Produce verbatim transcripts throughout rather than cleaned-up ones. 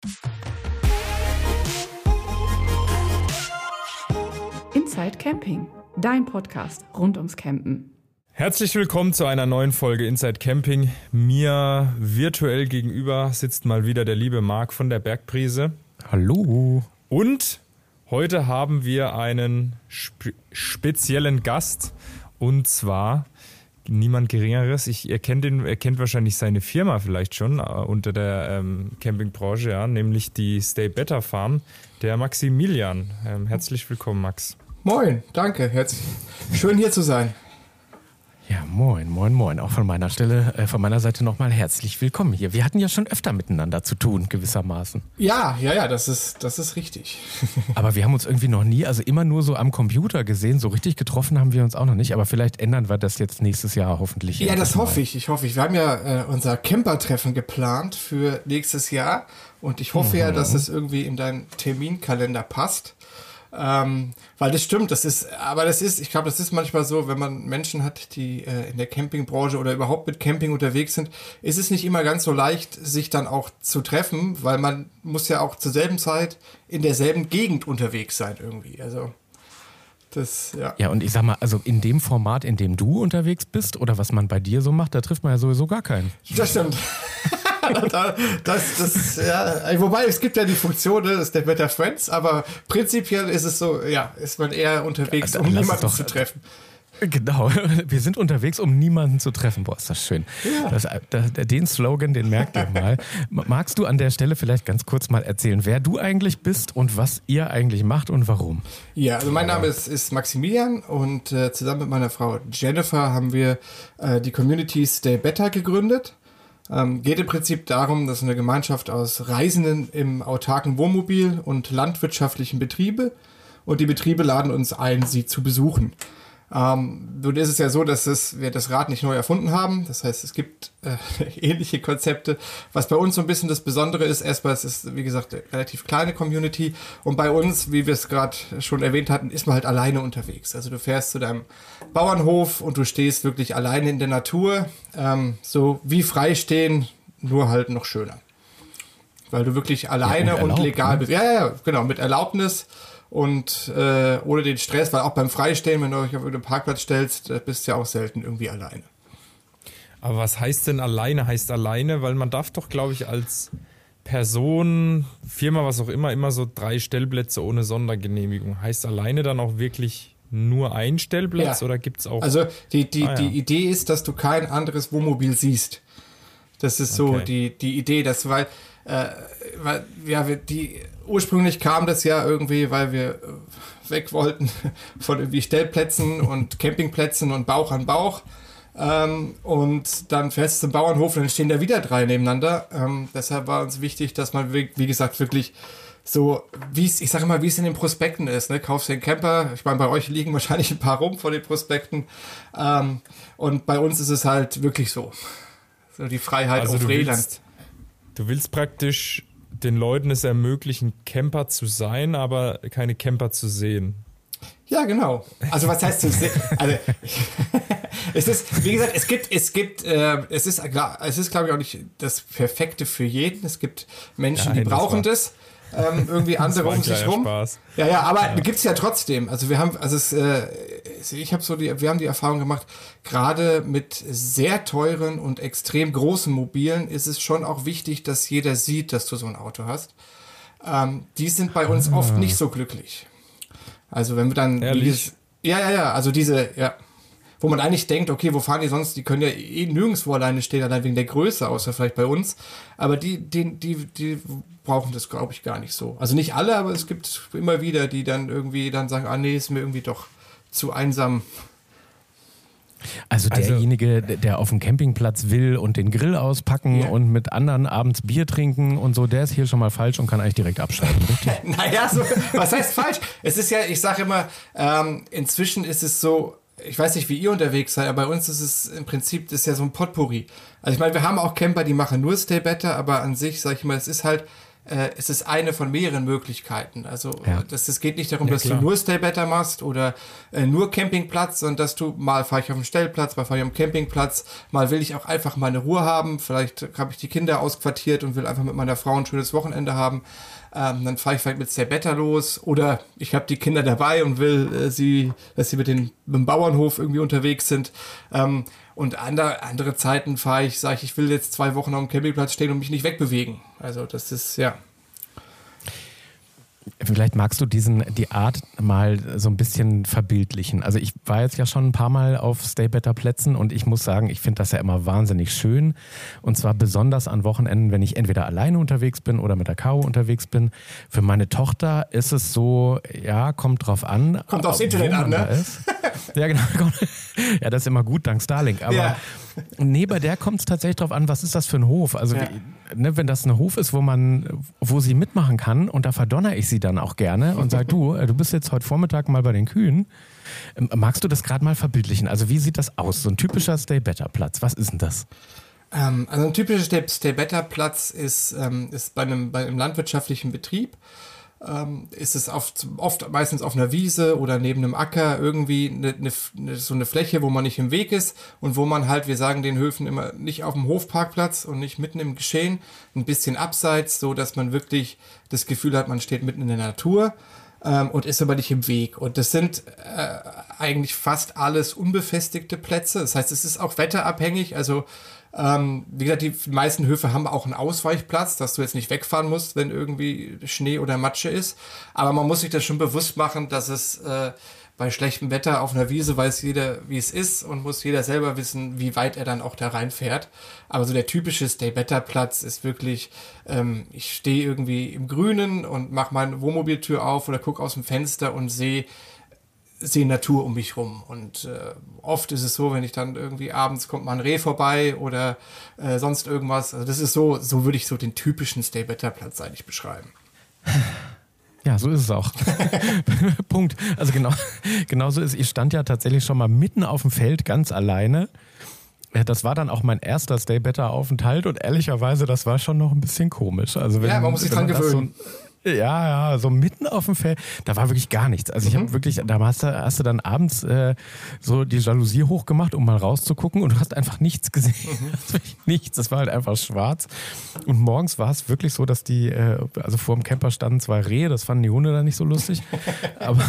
Inside Camping, dein Podcast rund ums Campen. Herzlich willkommen zu einer neuen Folge Inside Camping. Mir virtuell gegenüber sitzt mal wieder der liebe Marc von der Bergprise. Hallo. Und heute haben wir einen spe- speziellen Gast, und zwar niemand Geringeres. Ich, ihr, kennt ihn, ihr kennt wahrscheinlich seine Firma vielleicht schon äh, unter der ähm, Campingbranche, ja, nämlich die Stay Better Farm, der Maximilian. Ähm, herzlich willkommen, Max. Moin, danke. Herzlich. Schön hier zu sein. Ja, moin, moin, moin. Auch von meiner Stelle, äh, von meiner Seite nochmal herzlich willkommen hier. Wir hatten ja schon öfter miteinander zu tun, gewissermaßen. Ja, ja, ja, das ist, das ist richtig. Aber wir haben uns irgendwie noch nie, also immer nur so am Computer gesehen. So richtig getroffen haben wir uns auch noch nicht. Aber vielleicht ändern wir das jetzt nächstes Jahr hoffentlich. Ja, das mal. hoffe ich. Ich hoffe ich. Wir haben ja äh, unser Camper-Treffen geplant für nächstes Jahr. Und ich hoffe mhm. ja, dass es irgendwie in deinen Terminkalender passt. Ähm, weil das stimmt, das ist, aber das ist, ich glaube, das ist manchmal so, wenn man Menschen hat, die äh, in der Campingbranche oder überhaupt mit Camping unterwegs sind, ist es nicht immer ganz so leicht, sich dann auch zu treffen, weil man muss ja auch zur selben Zeit in derselben Gegend unterwegs sein irgendwie, also das, ja. Ja, und ich sag mal, also in dem Format, in dem du unterwegs bist oder was man bei dir so macht, da trifft man ja sowieso gar keinen. Das stimmt. das, das, ja, wobei es gibt ja die Funktion des der Better Friends, aber prinzipiell ist es so, ja, ist man eher unterwegs, ja, um niemanden doch, zu treffen. Genau, wir sind unterwegs, um niemanden zu treffen. Boah, ist das schön. Ja. Das, das, den Slogan, den merkt ihr mal. Magst du an der Stelle vielleicht ganz kurz mal erzählen, wer du eigentlich bist und was ihr eigentlich macht und warum? Ja, also mein Name ist, ist Maximilian und äh, zusammen mit meiner Frau Jennifer haben wir äh, die Community Stay Better gegründet. Ähm, geht im Prinzip darum, dass eine Gemeinschaft aus Reisenden im autarken Wohnmobil und landwirtschaftlichen Betriebe, und die Betriebe laden uns ein, sie zu besuchen. Ähm, nun ist es ja so, dass es, wir das Rad nicht neu erfunden haben. Das heißt, es gibt äh, ähnliche Konzepte. Was bei uns so ein bisschen das Besondere ist, erstmal, es ist, wie gesagt, eine relativ kleine Community. Und bei uns, wie wir es gerade schon erwähnt hatten, ist man halt alleine unterwegs. Also du fährst zu deinem Bauernhof und du stehst wirklich alleine in der Natur. Ähm, so wie frei stehen, nur halt noch schöner. Weil du wirklich alleine ja, und, und legal bist. Ja, ja, ja, genau, mit Erlaubnis. Und äh, ohne den Stress, weil auch beim Freistehen, wenn du euch auf irgendeinen Parkplatz stellst, bist du ja auch selten irgendwie alleine. Aber was heißt denn alleine? Heißt alleine, weil man darf doch, glaube ich, als Person, Firma, was auch immer, immer so drei Stellplätze ohne Sondergenehmigung. Heißt alleine dann auch wirklich nur ein Stellplatz, ja. Oder gibt es auch... Also die, die, ah, ja. die Idee ist, dass du kein anderes Wohnmobil siehst. Das ist so okay. die, die Idee, dass, weil, äh, weil ja, wir, die... Ursprünglich kam das ja irgendwie, weil wir weg wollten von irgendwie Stellplätzen und Campingplätzen und Bauch an Bauch. Ähm, und dann fährst du zum Bauernhof und dann stehen da wieder drei nebeneinander. Ähm, deshalb war uns wichtig, dass man, wie, wie gesagt, wirklich so, wie es, ich sage mal, wie es in den Prospekten ist. Ne? Kaufst du den Camper, ich meine, bei euch liegen wahrscheinlich ein paar rum vor den Prospekten. Ähm, und bei uns ist es halt wirklich so. So die Freiheit also auf du Rädern. Willst, du willst praktisch den Leuten es ermöglichen, Camper zu sein, aber keine Camper zu sehen. Ja, genau. Also was heißt zu sehen? Also es ist, wie gesagt, es gibt, es gibt, äh, es ist, es ist, glaube ich, auch nicht das Perfekte für jeden. Es gibt Menschen, Nein, die brauchen das. das ähm, irgendwie andere um sich rum. Spaß. Ja, ja, aber ja. Gibt's ja trotzdem. Also wir haben, also es, äh, ich habe so die, wir haben die Erfahrung gemacht, gerade mit sehr teuren und extrem großen Mobilen ist es schon auch wichtig, dass jeder sieht, dass du so ein Auto hast. Ähm, die sind bei uns ah. oft nicht so glücklich. Also wenn wir dann, dieses, ja, ja, ja, also diese, ja, wo man eigentlich denkt, okay, wo fahren die sonst? Die können ja eh nirgendwo alleine stehen, allein wegen der Größe, außer vielleicht bei uns. Aber die, die, die, die brauchen das, glaube ich, gar nicht so. Also nicht alle, aber es gibt immer wieder, die dann irgendwie dann sagen, ah nee, ist mir irgendwie doch zu einsam. Also derjenige, der auf dem Campingplatz will und den Grill auspacken ja. und mit anderen abends Bier trinken und so, der ist hier schon mal falsch und kann eigentlich direkt abschalten, richtig? Naja, so, was heißt falsch? Es ist ja, ich sage immer, ähm, inzwischen ist es so, ich weiß nicht, wie ihr unterwegs seid, aber bei uns ist es im Prinzip, das ist ja so ein Potpourri. Also ich meine, wir haben auch Camper, die machen nur Stay Better, aber an sich, sage ich mal, es ist halt, äh, es ist eine von mehreren Möglichkeiten. Also Ja. das, es geht nicht darum, Ja, dass klar. du nur Stay Better machst oder äh, nur Campingplatz, sondern dass du mal fahre ich auf dem Stellplatz, mal fahre ich auf dem Campingplatz, mal will ich auch einfach meine Ruhe haben. Vielleicht habe ich die Kinder ausquartiert und will einfach mit meiner Frau ein schönes Wochenende haben. Ähm, dann fahre ich vielleicht mit Stay Better los oder ich habe die Kinder dabei und will äh, sie, dass sie mit, den, mit dem Bauernhof irgendwie unterwegs sind. Ähm, und andere, andere Zeiten fahre ich, sage ich, ich will jetzt zwei Wochen auf dem Campingplatz stehen und mich nicht wegbewegen. Also das ist, ja. Vielleicht magst du diesen, die Art mal so ein bisschen verbildlichen. Also ich war jetzt ja schon ein paar Mal auf Stay Better Plätzen und ich muss sagen, ich finde das ja immer wahnsinnig schön. Und zwar besonders an Wochenenden, wenn ich entweder alleine unterwegs bin oder mit der Caro unterwegs bin. Für meine Tochter ist es so, ja, kommt drauf an. Kommt aufs wo Internet man an, da ne? ist. Ja, genau. Ja, das ist immer gut, dank Starlink. Aber Ja. nee, bei der kommt es tatsächlich drauf an, was ist das für ein Hof? Also Ja. wie, ne, wenn das ein Hof ist, wo man, wo sie mitmachen kann und da verdonner ich sie dann auch gerne und sage, du, äh, du bist jetzt heute Vormittag mal bei den Kühen. Ähm, Magst du das gerade mal verbildlichen? Also wie sieht das aus? So ein typischer Stay Better Platz. Was ist denn das? Ähm, also ein typischer Stay, Stay Better Platz ist, ähm, ist bei einem, bei einem landwirtschaftlichen Betrieb. Ähm, ist es oft, oft meistens auf einer Wiese oder neben einem Acker irgendwie eine, eine, eine, so eine Fläche, wo man nicht im Weg ist und wo man halt, wir sagen den Höfen immer, nicht auf dem Hofparkplatz und nicht mitten im Geschehen, ein bisschen abseits, so dass man wirklich das Gefühl hat, man steht mitten in der Natur ähm, und ist aber nicht im Weg. Und das sind äh, eigentlich fast alles unbefestigte Plätze. Das heißt, es ist auch wetterabhängig, also Ähm, wie gesagt, die meisten Höfe haben auch einen Ausweichplatz, dass du jetzt nicht wegfahren musst, wenn irgendwie Schnee oder Matsche ist. Aber man muss sich das schon bewusst machen, dass es äh, bei schlechtem Wetter auf einer Wiese weiß jeder, wie es ist und muss jeder selber wissen, wie weit er dann auch da reinfährt. Aber so der typische Stay-Better-Platz ist wirklich, ähm, ich stehe irgendwie im Grünen und mache meine Wohnmobiltür auf oder gucke aus dem Fenster und sehe, sehe Natur um mich rum. Und äh, oft ist es so, wenn ich dann irgendwie abends kommt mal ein Reh vorbei oder äh, sonst irgendwas. Also das ist so, so würde ich so den typischen Stay-Better-Platz eigentlich beschreiben. Ja, so ist es auch. Punkt. Also genau, genau so ist es. Ich stand ja tatsächlich schon mal mitten auf dem Feld ganz alleine. Ja, das war dann auch mein erster Stay Better Aufenthalt und ehrlicherweise, das war schon noch ein bisschen komisch. Also wenn, Ja, man muss sich wenn dran das gewöhnen. So, ja, ja, so mitten auf dem Feld, da war wirklich gar nichts. Also ich Mhm. habe wirklich, da hast du, hast du dann abends äh, so die Jalousie hochgemacht, um mal rauszugucken und du hast einfach nichts gesehen. Mhm. Das war wirklich nichts, das war halt einfach schwarz. Und morgens war es wirklich so, dass die, äh, also vor dem Camper standen zwei Rehe, das fanden die Hunde dann nicht so lustig. Aber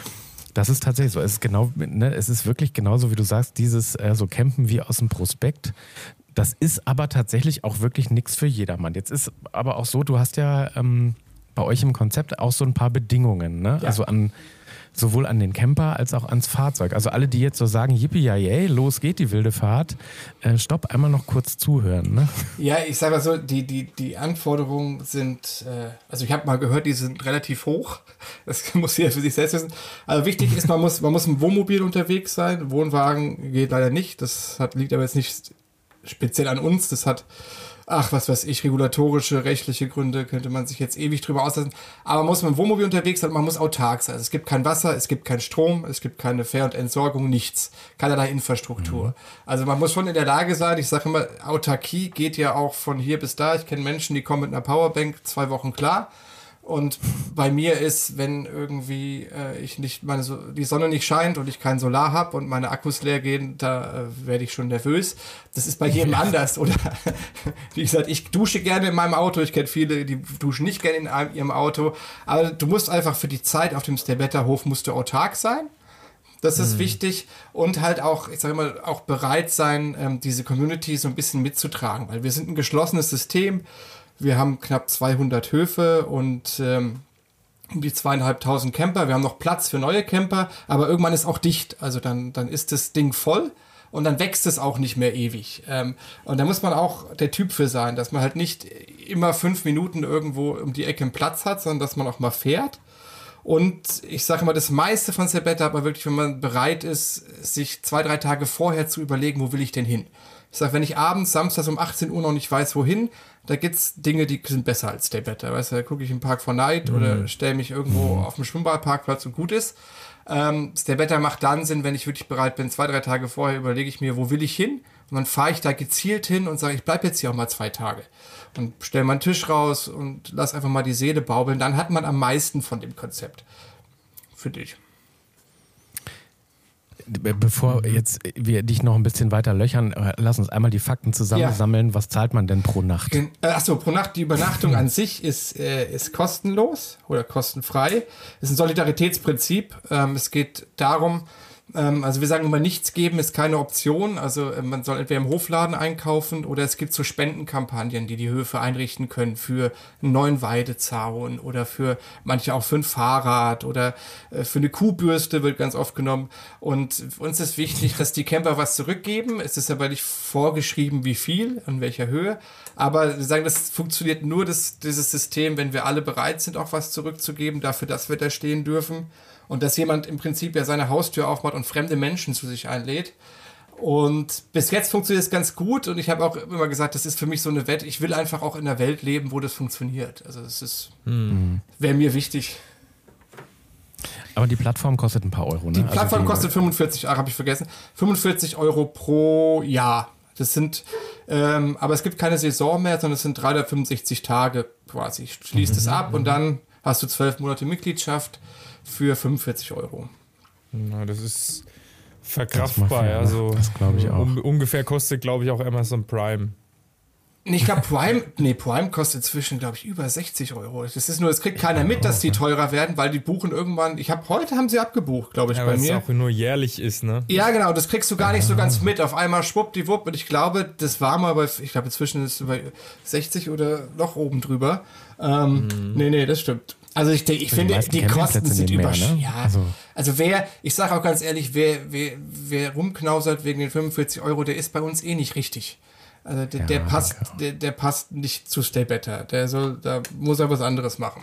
das ist tatsächlich so. Es ist genau, ne, es ist wirklich genauso, wie du sagst, dieses äh, so Campen wie aus dem Prospekt. Das ist aber tatsächlich auch wirklich nichts für jedermann. Jetzt ist aber auch so, du hast ja ähm, bei euch im Konzept auch so ein paar Bedingungen, ne? Ja. Also an sowohl an den Camper als auch ans Fahrzeug. Also alle, die jetzt so sagen, yippie ja yay, los geht die wilde Fahrt, äh, stopp, einmal noch kurz zuhören. Ne? Ja, ich sage mal so, die, die, die Anforderungen sind, äh, also ich habe mal gehört, die sind relativ hoch. Das muss jeder für sich selbst wissen. Also wichtig ist, man muss, man muss im Wohnmobil unterwegs sein. Wohnwagen geht leider nicht. Das hat, liegt aber jetzt nicht speziell an uns. Das hat, ach, was weiß ich, regulatorische, rechtliche Gründe, könnte man sich jetzt ewig drüber auslassen. Aber man muss mit dem Wohnmobil unterwegs sein, man muss autark sein. Also es gibt kein Wasser, es gibt keinen Strom, es gibt keine Fähr- und Entsorgung, nichts. Keinerlei Infrastruktur. Mhm. Also man muss schon in der Lage sein, ich sage immer, Autarkie geht ja auch von hier bis da. Ich kenne Menschen, die kommen mit einer Powerbank zwei Wochen klar. Und bei mir ist, wenn irgendwie äh, ich nicht meine so die Sonne nicht scheint und ich kein Solar habe und meine Akkus leer gehen, da äh, werde ich schon nervös. Das ist bei jedem ja. anders. Oder wie gesagt, ich dusche gerne in meinem Auto. Ich kenne viele, die duschen nicht gerne in einem, ihrem Auto. Aber du musst einfach für die Zeit auf dem Stay Better Hof musst du autark sein. Das ist mhm. wichtig und halt auch, ich sage mal, auch bereit sein, ähm, diese Community so ein bisschen mitzutragen, weil wir sind ein geschlossenes System. Wir haben knapp zweihundert Höfe und ähm, um die zweieinhalbtausend Camper. Wir haben noch Platz für neue Camper, aber irgendwann ist auch dicht. Also dann, dann ist das Ding voll und dann wächst es auch nicht mehr ewig. Ähm, und da muss man auch der Typ für sein, dass man halt nicht immer fünf Minuten irgendwo um die Ecke einen Platz hat, sondern dass man auch mal fährt. Und ich sage mal, das meiste von Stay Better, aber wirklich, wenn man bereit ist, sich zwei, drei Tage vorher zu überlegen, wo will ich denn hin? Ich sage, wenn ich abends, samstags um achtzehn Uhr noch nicht weiß, wohin, da gibt's Dinge, die sind besser als Stay Better. Weißt du, da gucke ich im Park for Night mhm. oder stelle mich irgendwo mhm. auf dem Schwimmbadparkplatz und gut ist. Ähm, Stay Better macht dann Sinn, wenn ich wirklich bereit bin, zwei, drei Tage vorher überlege ich mir, wo will ich hin Und dann fahre ich da gezielt hin und sage, ich bleibe jetzt hier auch mal zwei Tage. Und stelle meinen Tisch raus und lass einfach mal die Seele baubeln. Dann hat man am meisten von dem Konzept. Für dich. Bevor jetzt wir dich noch ein bisschen weiter löchern, lass uns einmal die Fakten zusammensammeln. Ja. Was zahlt man denn pro Nacht? Achso, pro Nacht. Die Übernachtung an sich ist, äh, ist kostenlos oder kostenfrei. Ist ein Solidaritätsprinzip. Ähm, es geht darum, ähm, also wir sagen immer, nichts geben ist keine Option. Also äh, man soll entweder im Hofladen einkaufen oder es gibt so Spendenkampagnen, die die Höfe einrichten können für einen neuen Weidezaun oder für manche auch für ein Fahrrad oder äh, für eine Kuhbürste wird ganz oft genommen. Und uns ist wichtig, dass die Camper was zurückgeben. Es ist aber nicht vorgeschrieben, wie viel, an welcher Höhe. Aber wir sagen, das funktioniert nur, das, dieses System, wenn wir alle bereit sind, auch was zurückzugeben, dafür, dass wir da stehen dürfen. Und dass jemand im Prinzip ja seine Haustür aufmacht und fremde Menschen zu sich einlädt. Und bis jetzt funktioniert es ganz gut. Und ich habe auch immer gesagt, das ist für mich so eine Wette. Ich will einfach auch in einer Welt leben, wo das funktioniert. Also das ist, hm. wäre mir wichtig. Aber die Plattform kostet ein paar Euro, ne? Die Plattform also die kostet fünfundvierzig Euro, habe ich vergessen. fünfundvierzig Euro pro Jahr. Das sind, ähm, aber es gibt keine Saison mehr, sondern es sind dreihundertfünfundsechzig Tage quasi. Schließt mhm. es ab und dann hast du zwölf Monate Mitgliedschaft für fünfundvierzig Euro. Na, das ist verkraftbar. Das also das glaube ich auch. Um, ungefähr kostet, glaube ich, auch Amazon Prime. Ich glaube, Prime, nee, Prime kostet inzwischen, glaube ich, über sechzig Euro. Das ist nur, es kriegt keiner mit, dass die teurer werden, weil die buchen irgendwann, ich habe, heute haben sie abgebucht, glaube ich, ja, bei mir. Weil es auch nur jährlich ist, ne? Ja, genau, das kriegst du gar nicht so ganz mit. Auf einmal schwuppdiwupp und ich glaube, das war mal bei, ich glaube, inzwischen ist es bei sechzig oder noch oben drüber. Ähm, mhm. Nee, nee, das stimmt. Also ich, ich die finde, die Kosten sind überschaubar. Ne? Ja, also, also wer, ich sage auch ganz ehrlich, wer, wer, wer rumknausert wegen den fünfundvierzig Euro, der ist bei uns eh nicht richtig. Also der, ja, der passt, okay. der, der passt nicht zu Stay Better. Der soll, da muss er was anderes machen.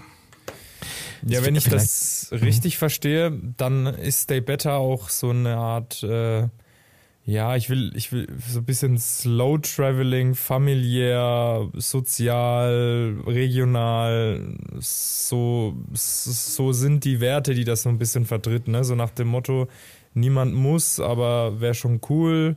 Ja, wenn ich das richtig verstehe, dann ist Stay Better auch so eine Art, äh, ja, ich will, ich will so ein bisschen Slow Traveling, familiär, sozial, regional, so, so sind die Werte, die das so ein bisschen vertritt, ne? So nach dem Motto, niemand muss, aber wäre schon cool.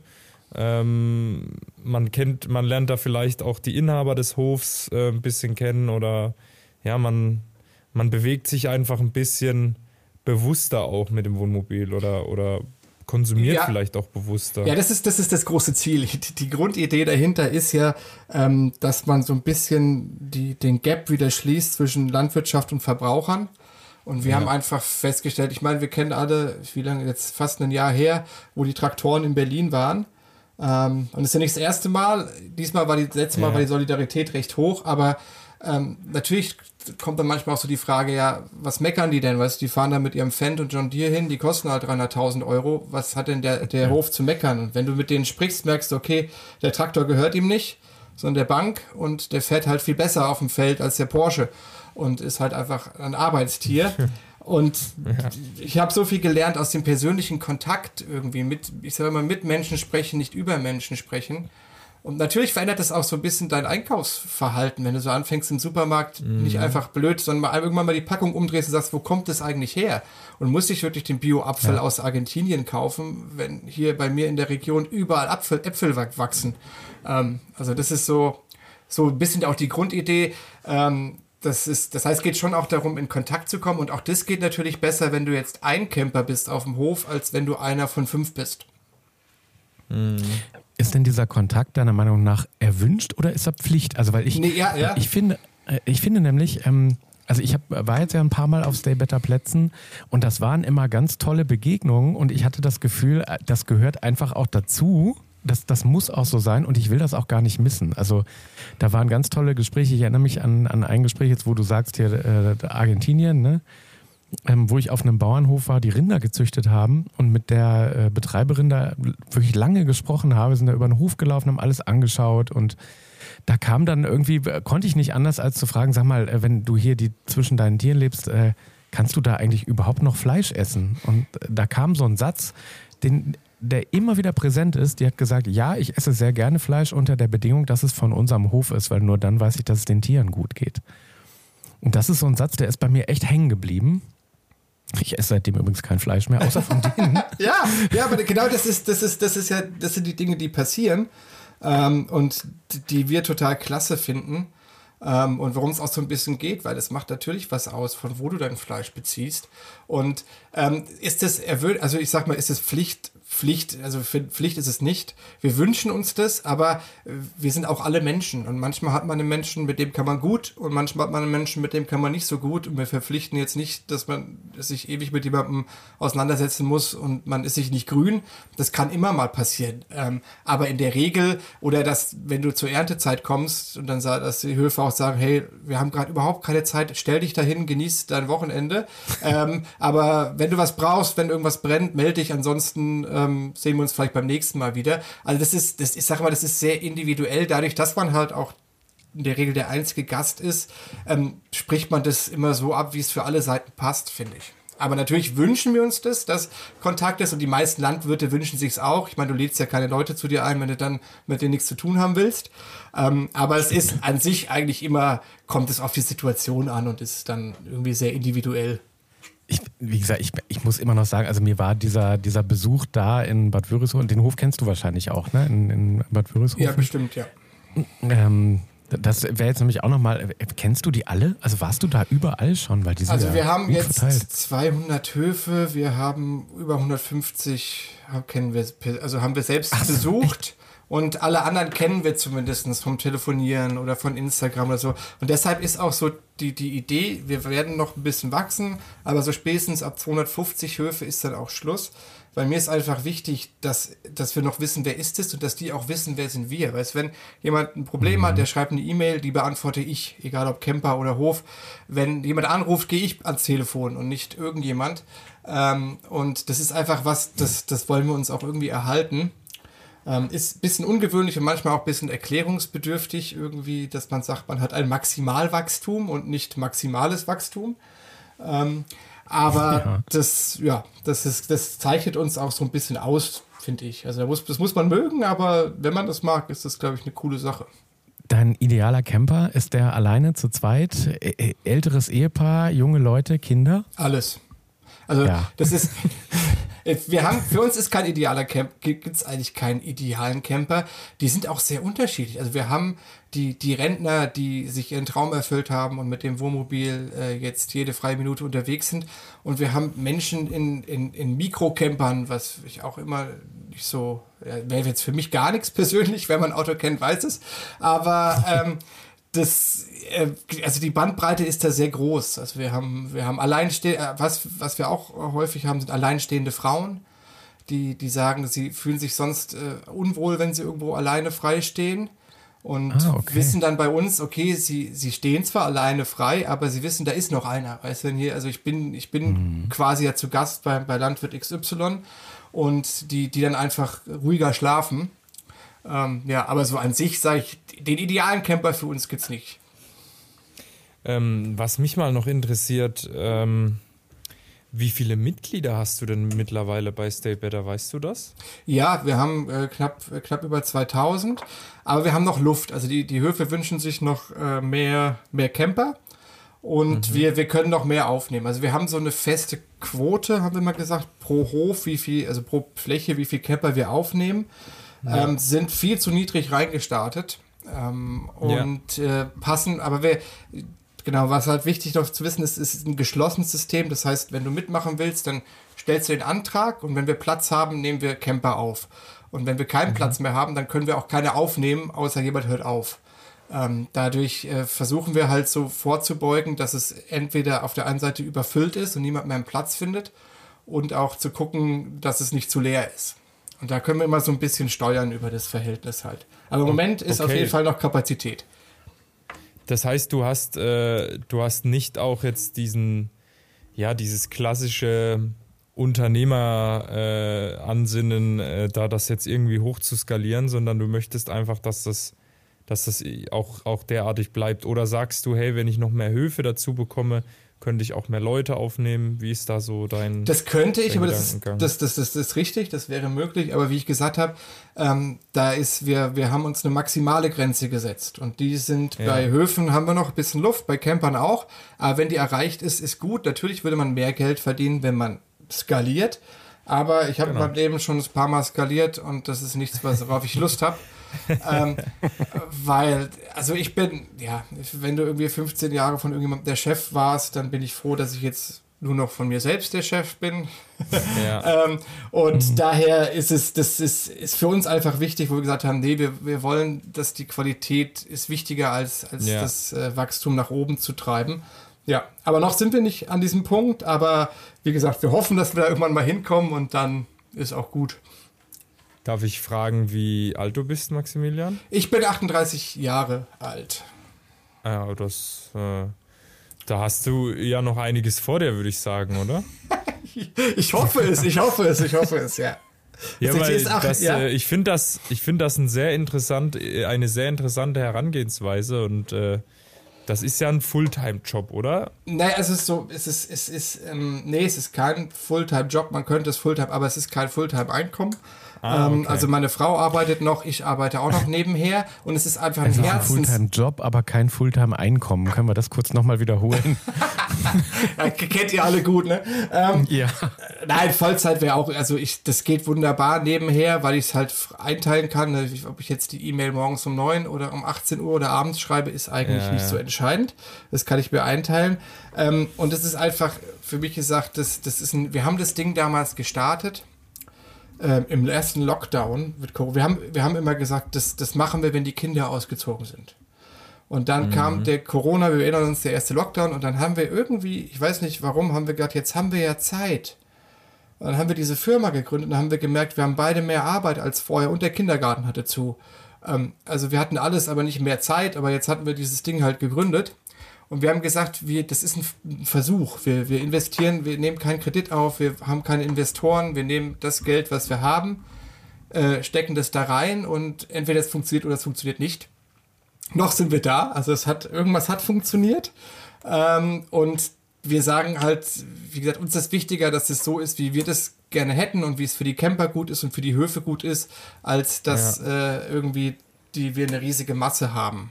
Ähm, man kennt, man lernt da vielleicht auch die Inhaber des Hofs äh, ein bisschen kennen oder ja, man, man bewegt sich einfach ein bisschen bewusster auch mit dem Wohnmobil oder, oder konsumiert ja. vielleicht auch bewusster. Ja, das ist, das ist das große Ziel. Die, die Grundidee dahinter ist ja, ähm, dass man so ein bisschen die, den Gap wieder schließt zwischen Landwirtschaft und Verbrauchern. Und wir ja. haben einfach festgestellt, ich meine, wir kennen alle, wie lange, jetzt fast ein Jahr her, wo die Traktoren in Berlin waren. Ähm, und es ist ja nicht das erste Mal, diesmal war die, letzte Mal ja. war die Solidarität recht hoch, aber ähm, natürlich kommt dann manchmal auch so die Frage, ja, was meckern die denn? Weißt du, die fahren da mit ihrem Fendt und John Deere hin, die kosten halt dreihunderttausend Euro, was hat denn der, der ja. Hof zu meckern? Und wenn du mit denen sprichst, merkst du, okay, der Traktor gehört ihm nicht, sondern der Bank und der fährt halt viel besser auf dem Feld als der Porsche und ist halt einfach ein Arbeitstier. Und ja. ich habe so viel gelernt aus dem persönlichen Kontakt irgendwie mit, ich sage mal, mit Menschen sprechen, nicht über Menschen sprechen. Und natürlich verändert das auch so ein bisschen dein Einkaufsverhalten, wenn du so anfängst im Supermarkt, mhm. nicht einfach blöd, sondern mal, irgendwann mal die Packung umdrehst und sagst, wo kommt das eigentlich her? Und muss ich wirklich den Bio-Apfel ja. aus Argentinien kaufen, wenn hier bei mir in der Region überall Apfel, Äpfel wachsen? Ähm, also das ist so, so ein bisschen auch die Grundidee. Ähm, Das ist, das heißt, es geht schon auch darum, in Kontakt zu kommen. Und auch das geht natürlich besser, wenn du jetzt ein Camper bist auf dem Hof, als wenn du einer von fünf bist. Ist denn dieser Kontakt deiner Meinung nach erwünscht oder ist er Pflicht? Also, weil ich, nee, ja, ja. ich finde, ich finde nämlich, ähm, also ich hab, war jetzt ja ein paar Mal auf Stay Better Plätzen und das waren immer ganz tolle Begegnungen und ich hatte das Gefühl, das gehört einfach auch dazu. Das, das muss auch so sein und ich will das auch gar nicht missen. Also da waren ganz tolle Gespräche. Ich erinnere mich an, an ein Gespräch jetzt, wo du sagst, hier äh, Argentinien, ne? Ähm, wo ich auf einem Bauernhof war, die Rinder gezüchtet haben und mit der äh, Betreiberin da wirklich lange gesprochen habe, sind da über den Hof gelaufen, haben alles angeschaut und da kam dann irgendwie, konnte ich nicht anders als zu fragen, sag mal, äh, wenn du hier die zwischen deinen Tieren lebst, äh, kannst du da eigentlich überhaupt noch Fleisch essen? Und äh, da kam so ein Satz, den der immer wieder präsent ist, die hat gesagt, ja, ich esse sehr gerne Fleisch unter der Bedingung, dass es von unserem Hof ist, weil nur dann weiß ich, dass es den Tieren gut geht. Und das ist so ein Satz, der ist bei mir echt hängen geblieben. Ich esse seitdem übrigens kein Fleisch mehr, außer von denen. ja, ja, aber genau das ist, das ist, das ist ja, das sind die Dinge, die passieren ähm, und die wir total klasse finden. Ähm, und worum es auch so ein bisschen geht, weil es macht natürlich was aus, von wo du dein Fleisch beziehst. Und ähm, ist es erwünscht, also ich sag mal, ist es Pflicht, Pflicht, also für Pflicht ist es nicht. Wir wünschen uns das, aber wir sind auch alle Menschen. Und manchmal hat man einen Menschen, mit dem kann man gut, und manchmal hat man einen Menschen, mit dem kann man nicht so gut. Und wir verpflichten jetzt nicht, dass man sich ewig mit jemandem auseinandersetzen muss und man ist sich nicht grün. Das kann immer mal passieren. Ähm, aber in der Regel, oder dass, wenn du zur Erntezeit kommst und dann sagt, dass die Höfe auch sagen, hey, wir haben gerade überhaupt keine Zeit, stell dich dahin, genieß dein Wochenende. ähm, aber wenn du was brauchst, wenn irgendwas brennt, melde dich, ansonsten ähm, sehen wir uns vielleicht beim nächsten Mal wieder. Also das ist, das, ich sag mal, das ist sehr individuell. Dadurch, dass man halt auch in der Regel der einzige Gast ist, ähm, spricht man das immer so ab, wie es für alle Seiten passt, finde ich. Aber natürlich wünschen wir uns das, dass Kontakt ist, und die meisten Landwirte wünschen sich's auch. Ich meine, du lädst ja keine Leute zu dir ein, wenn du dann mit denen nichts zu tun haben willst. Ähm, aber es ist an sich eigentlich immer, kommt es auf die Situation an und ist dann irgendwie sehr individuell. Ich, wie gesagt, ich, ich muss immer noch sagen, also mir war dieser, dieser Besuch da in Bad Wörishofen, den Hof kennst du wahrscheinlich auch, ne? In, in Bad Wörishofen. Ja, bestimmt, ja. Ähm, das wäre jetzt nämlich auch nochmal, kennst du die alle? Also warst du da überall schon? Weil die sind Also ja wir haben gut jetzt verteilt. zweihundert Höfe, wir haben über hundertfünfzig, kennen wir, also haben wir selbst Ach so, besucht. echt? Und alle anderen kennen wir zumindest vom Telefonieren oder von Instagram oder so. Und deshalb ist auch so die, die Idee, wir werden noch ein bisschen wachsen, aber so spätestens ab zweihundertfünfzig Höfe ist dann auch Schluss. Weil mir ist einfach wichtig, dass, dass wir noch wissen, wer ist es, und dass die auch wissen, wer sind wir. Weißt, wenn jemand ein Problem mhm. hat, der schreibt eine E-Mail, die beantworte ich, egal ob Camper oder Hof. Wenn jemand anruft, gehe ich ans Telefon und nicht irgendjemand. Ähm, und das ist einfach was, das, das wollen wir uns auch irgendwie erhalten. Ähm, ist ein bisschen ungewöhnlich und manchmal auch ein bisschen erklärungsbedürftig irgendwie, dass man sagt, man hat ein Maximalwachstum und nicht maximales Wachstum. Ähm, aber ja. das, ja, das ist, das zeichnet uns auch so ein bisschen aus, finde ich. Also das muss, das muss man mögen, aber wenn man das mag, ist das, glaube ich, eine coole Sache. Dein idealer Camper, ist der alleine zu zweit? Älteres Ehepaar, junge Leute, Kinder? Alles. Also ja. das ist, wir haben, für uns ist kein idealer Camper, gibt es eigentlich keinen idealen Camper. Die sind auch sehr unterschiedlich. Also wir haben die, die Rentner, die sich ihren Traum erfüllt haben und mit dem Wohnmobil äh, jetzt jede freie Minute unterwegs sind. Und wir haben Menschen in, in, in Mikrocampern, was ich auch immer nicht so, ja, wäre jetzt für mich gar nichts persönlich, wenn man ein Auto kennt, weiß es. Aber ähm, das, äh, also die Bandbreite ist da sehr groß. Also wir haben, wir haben alleinstehende, was, was wir auch häufig haben, sind alleinstehende Frauen, die, die sagen, sie fühlen sich sonst äh, unwohl, wenn sie irgendwo alleine frei stehen. Und ah, okay. wissen dann bei uns, okay, sie, sie stehen zwar alleine frei, aber sie wissen, da ist noch einer. Weißt du, hier, also ich bin, ich bin mhm. quasi ja zu Gast bei, bei Landwirt X Y, und die, die dann einfach ruhiger schlafen. Ähm, ja, aber so an sich sage ich, den idealen Camper für uns gibt's nicht. Ähm, was mich mal noch interessiert, ähm, wie viele Mitglieder hast du denn mittlerweile bei Stay Better, weißt du das? Ja, wir haben äh, knapp, äh, knapp über zweitausend, aber wir haben noch Luft. Also die, die Höfe wünschen sich noch äh, mehr, mehr Camper, und mhm. wir, wir können noch mehr aufnehmen. Also wir haben so eine feste Quote, haben wir mal gesagt, pro Hof, wie viel, also pro Fläche, wie viel Camper wir aufnehmen. Ja. Ähm, sind viel zu niedrig reingestartet ähm, und ja. äh, passen, aber wir, genau, was halt wichtig noch zu wissen ist, ist ein geschlossenes System. Das heißt, wenn du mitmachen willst, dann stellst du den Antrag, und wenn wir Platz haben, nehmen wir Camper auf. Und wenn wir keinen mhm. Platz mehr haben, dann können wir auch keine aufnehmen, außer jemand hört auf. Ähm, dadurch äh, versuchen wir halt so vorzubeugen, dass es entweder auf der einen Seite überfüllt ist und niemand mehr einen Platz findet, und auch zu gucken, dass es nicht zu leer ist. Und da können wir immer so ein bisschen steuern über das Verhältnis halt. Aber im Moment ist okay. Auf jeden Fall noch Kapazität. Das heißt, du hast, äh, du hast nicht auch jetzt diesen, ja, dieses klassische Unternehmer-Ansinnen, äh, äh, da das jetzt irgendwie hoch zu skalieren, sondern du möchtest einfach, dass das, dass das auch, auch derartig bleibt? Oder sagst du, hey, wenn ich noch mehr Höfe dazu bekomme, könnte ich auch mehr Leute aufnehmen? Wie ist da so dein Das könnte ich, aber das, das, das, das, das ist richtig, das wäre möglich. Aber wie ich gesagt habe, ähm, da ist, wir, wir haben uns eine maximale Grenze gesetzt. Und die sind, ja. bei Höfen haben wir noch ein bisschen Luft, bei Campern auch. Aber wenn die erreicht ist, ist gut. Natürlich würde man mehr Geld verdienen, wenn man skaliert. Aber ich habe genau. in meinem Leben schon ein paar Mal skaliert und das ist nichts, worauf ich Lust habe. ähm, weil, also ich bin, ja, wenn du irgendwie fünfzehn Jahre von irgendjemandem der Chef warst, dann bin ich froh, dass ich jetzt nur noch von mir selbst der Chef bin. Ja. ähm, und mhm. daher ist es, das ist, ist für uns einfach wichtig, wo wir gesagt haben, nee, wir, wir wollen, dass die Qualität ist wichtiger als, als ja. das äh, Wachstum nach oben zu treiben. Ja, aber noch sind wir nicht an diesem Punkt, aber wie gesagt, wir hoffen, dass wir da irgendwann mal hinkommen und dann ist auch gut. Darf ich fragen, wie alt du bist, Maximilian? Ich bin achtunddreißig Jahre alt. Ja, das, äh, da hast du ja noch einiges vor dir, würde ich sagen, oder? ich hoffe es, ich hoffe es, ich hoffe es, ja. Ja, also weil acht, das, ja. Äh, ich finde das, ich finde das ein sehr interessant, eine sehr interessante Herangehensweise und äh, das ist ja ein Fulltime-Job, oder? Nein, es ist so, es ist, es ist, ähm, nee, es ist kein Fulltime-Job, man könnte es Fulltime, aber es ist kein Fulltime-Einkommen. Ah, okay. ähm, also meine Frau arbeitet noch, ich arbeite auch noch nebenher und es ist einfach ein es Herzens... Es ist ein Fulltime-Job, aber kein Fulltime-Einkommen. Können wir das kurz nochmal wiederholen? ja, kennt ihr alle gut, ne? Ähm, ja. Nein, Vollzeit wäre auch, also ich, das geht wunderbar nebenher, weil ich es halt einteilen kann. Ob ich jetzt die E-Mail morgens um neun oder um achtzehn Uhr oder abends schreibe, ist eigentlich ja, nicht ja. so entscheidend. Das kann ich mir einteilen. Ähm, und es ist einfach, für mich gesagt, das, das ist ein, wir haben das Ding damals gestartet. Ähm, im ersten Lockdown, wir haben, wir haben immer gesagt, das, das machen wir, wenn die Kinder ausgezogen sind. Und dann mhm. kam der Corona, wir erinnern uns, der erste Lockdown und dann haben wir irgendwie, ich weiß nicht warum, haben wir gedacht, jetzt haben wir ja Zeit. Und dann haben wir diese Firma gegründet und dann haben wir gemerkt, wir haben beide mehr Arbeit als vorher und der Kindergarten hatte zu. Ähm, also wir hatten alles, aber nicht mehr Zeit, aber jetzt hatten wir dieses Ding halt gegründet. Und wir haben gesagt, wir, das ist ein Versuch. Wir, wir investieren, wir nehmen keinen Kredit auf, wir haben keine Investoren, wir nehmen das Geld, was wir haben, äh, stecken das da rein und entweder es funktioniert oder es funktioniert nicht. Noch sind wir da, also es hat, irgendwas hat funktioniert. Ähm, und wir sagen halt, wie gesagt, uns ist wichtiger, dass es so ist, wie wir das gerne hätten und wie es für die Camper gut ist und für die Höfe gut ist, als dass ja. äh, irgendwie die, wir eine riesige Masse haben.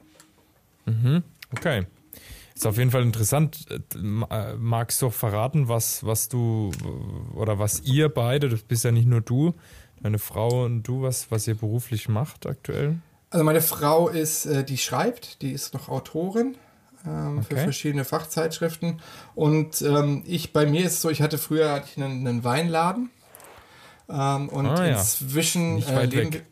Mhm. Okay. Ist auf jeden Fall interessant. Magst du auch verraten, was, was du oder was ihr beide, das bist ja nicht nur du, deine Frau und du, was, was ihr beruflich macht aktuell? Also meine Frau ist, äh, die schreibt, die ist noch Autorin ähm, okay. für verschiedene Fachzeitschriften. Und ähm, ich, bei mir ist es so, ich hatte früher hatte ich einen, einen Weinladen ähm, und ah, ja. inzwischen nicht weit äh, weg.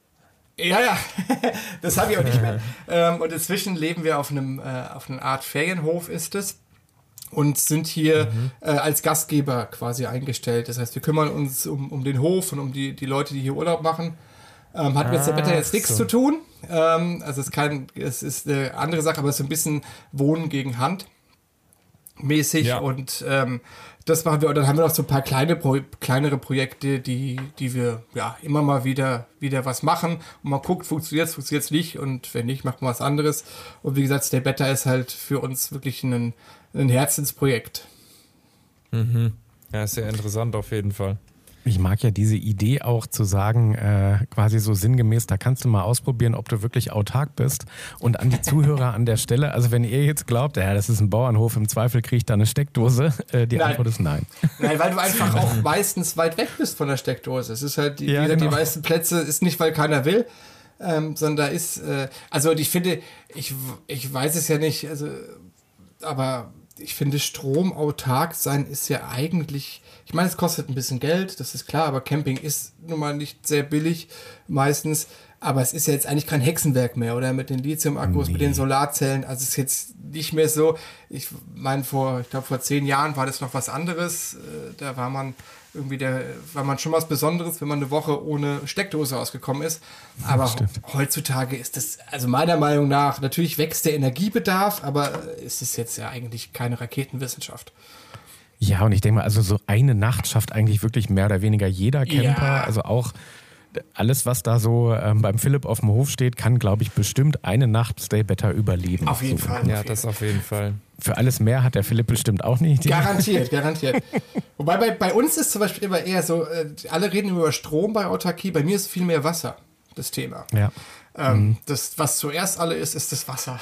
Ja, ja, das habe ich auch nicht mehr. ähm, und inzwischen leben wir auf einem, äh, auf einer Art Ferienhof ist es und sind hier mhm. äh, als Gastgeber quasi eingestellt. Das heißt, wir kümmern uns um, um den Hof und um die, die Leute, die hier Urlaub machen. Ähm, hat ah, mit der Wetter jetzt nichts so. zu tun. Ähm, also es ist, kein, es ist eine andere Sache, aber es ist so ein bisschen Wohnen gegen Hand mäßig ja. und ähm, das machen wir. Und dann haben wir noch so ein paar kleine Pro- kleinere Projekte, die, die wir ja immer mal wieder, wieder was machen. Und man guckt, funktioniert es, funktioniert es nicht. Und wenn nicht, macht man was anderes. Und wie gesagt, Stay Better ist halt für uns wirklich ein, ein Herzensprojekt. Mhm. Ja, sehr interessant auf jeden Fall. Ich mag ja diese Idee auch zu sagen, äh, quasi so sinngemäß, da kannst du mal ausprobieren, ob du wirklich autark bist. Und an die Zuhörer an der Stelle, also wenn ihr jetzt glaubt, ja, das ist ein Bauernhof, im Zweifel kriege ich da eine Steckdose, äh, die nein. Antwort ist nein. Nein, weil du einfach auch meistens weit weg bist von der Steckdose. Es ist halt, die, ja, genau. die meisten Plätze ist nicht, weil keiner will, ähm, sondern da ist, äh, also ich finde, ich, ich weiß es ja nicht, also, aber ich finde, Strom autark sein ist ja eigentlich, ich meine, es kostet ein bisschen Geld, das ist klar, aber Camping ist nun mal nicht sehr billig meistens, aber es ist ja jetzt eigentlich kein Hexenwerk mehr, oder? Mit den Lithium-Akkus, nee. mit den Solarzellen, also es ist jetzt nicht mehr so, ich meine, vor, ich glaube, vor zehn Jahren war das noch was anderes, da war man irgendwie der, war man schon was Besonderes, wenn man eine Woche ohne Steckdose ausgekommen ist. Aber Stimmt. heutzutage ist das, also meiner Meinung nach, natürlich wächst der Energiebedarf, aber es ist jetzt ja eigentlich keine Raketenwissenschaft. Ja, und ich denke mal, also so eine Nacht schafft eigentlich wirklich mehr oder weniger jeder Camper. Ja. Also auch alles, was da so ähm, beim Philipp auf dem Hof steht, kann, glaube ich, bestimmt eine Nacht Stay Better überleben. Auf jeden so. Fall. Ja, das auf jeden Fall. Für alles mehr hat der Philipp bestimmt auch nicht. Garantiert, garantiert. Wobei bei, bei uns ist zum Beispiel immer eher so, äh, alle reden über Strom bei Autarkie, bei mir ist viel mehr Wasser das Thema. Ja. Ähm, mhm. das, was zuerst alle ist, ist das Wasser.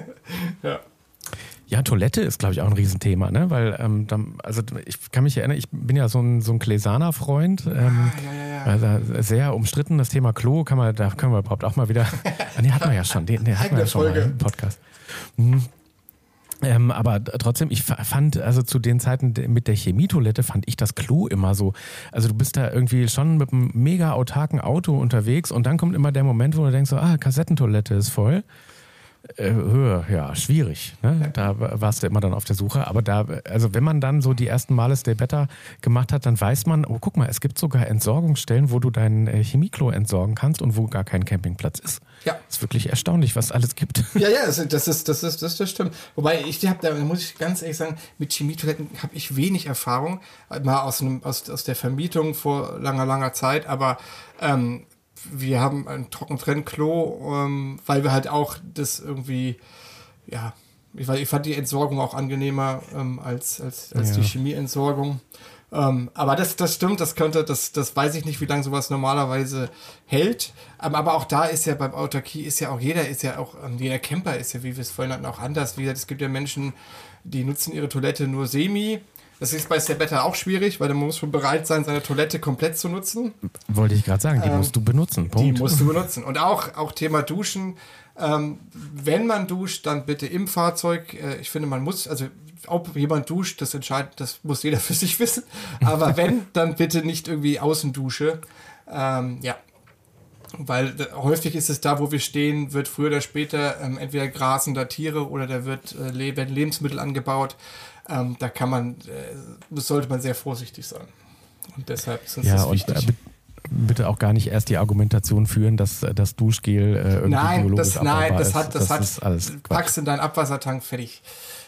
Ja. Ja, Toilette ist, glaube ich, auch ein Riesenthema, ne? Weil, ähm, dann, also ich kann mich erinnern, ich bin ja so ein, so ein Gläsaner-Freund. Ähm, ja, ja, ja. Also sehr umstritten, das Thema Klo, kann man, da können wir überhaupt auch mal wieder. Ah, nee, hatten wir ja schon, den, den hatten wir ja schon Folge. mal im Podcast. Hm. Ähm, aber trotzdem, ich fand, also zu den Zeiten mit der Chemietoilette fand ich das Klo immer so, also du bist da irgendwie schon mit einem mega autarken Auto unterwegs und dann kommt immer der Moment, wo du denkst so, ah, Kassettentoilette ist voll. Äh, ja, schwierig. Ne? Da warst du immer dann auf der Suche. Aber da, also wenn man dann so die ersten Male Stay Better gemacht hat, dann weiß man, oh, guck mal, es gibt sogar Entsorgungsstellen, wo du dein äh, Chemieklo entsorgen kannst und wo gar kein Campingplatz ist. Ja. Das ist wirklich erstaunlich, was alles gibt. Ja, ja, das, das, ist, das, ist, das, das stimmt. Wobei, ich habe da, muss ich ganz ehrlich sagen, mit Chemietoiletten habe ich wenig Erfahrung. Mal aus, einem, aus, aus der Vermietung vor langer, langer Zeit. Aber ähm, wir haben ein Trockentrenntklo, ähm, weil wir halt auch das irgendwie, ja, ich, ich fand die Entsorgung auch angenehmer ähm, als, als, als ja. die Chemieentsorgung. Ähm, aber das, das stimmt, das könnte, das, das weiß ich nicht, wie lange sowas normalerweise hält. Ähm, aber auch da ist ja beim Autarkie ist ja auch jeder, ist ja auch, jeder Camper ist ja, wie wir es vorhin hatten, auch anders. Wie gesagt, es gibt ja Menschen, die nutzen ihre Toilette nur semi. Das ist bei Stay Better auch schwierig, weil man muss schon bereit sein, seine Toilette komplett zu nutzen. Wollte ich gerade sagen, die ähm, musst du benutzen. Punkt. Die musst du benutzen. Und auch, auch Thema Duschen. Ähm, wenn man duscht, dann bitte im Fahrzeug. Äh, ich finde, man muss, also ob jemand duscht, das entscheidet, das muss jeder für sich wissen. Aber wenn, dann bitte nicht irgendwie Außendusche. Ähm, ja. Weil äh, häufig ist es da, wo wir stehen, wird früher oder später ähm, entweder grasen da Tiere oder da wird, äh, le- werden Lebensmittel angebaut. Ähm, da kann man, äh, sollte man sehr vorsichtig sein. Und deshalb ist uns ja, das und, wichtig. Äh, bitte auch gar nicht erst die Argumentation führen, dass das Duschgel äh, irgendwie nein, biologisch das, nein, das ist. hat, das, das hat, ist alles Quatsch. packst in deinen Abwassertank, fertig.